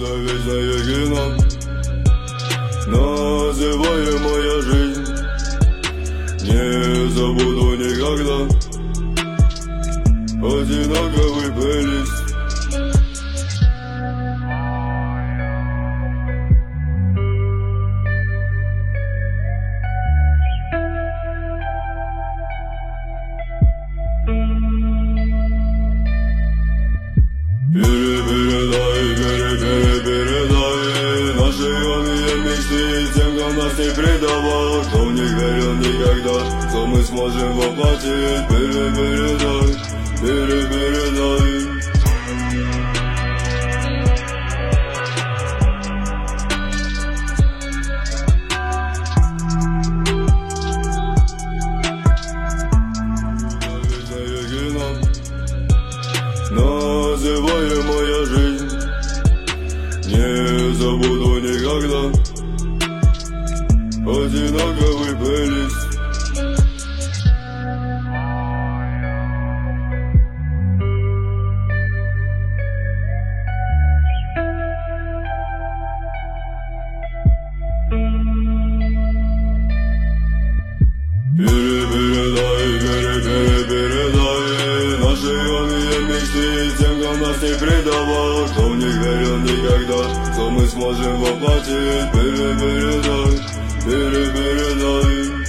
за вечное кино, называемая жизнь. Не забуду никогда одинаковый плейлист. Передай наши юные мечты тем, кто нас не предавал, кто не верил никогда, что мы сможем воплотить. Передай. Называемая жизнь. Не забуду никогда одинаковый плейлист. Передай наши юные мечты тем, кто нас не предавал, кто не верил никогда, что мы сможем воплотить. Передай.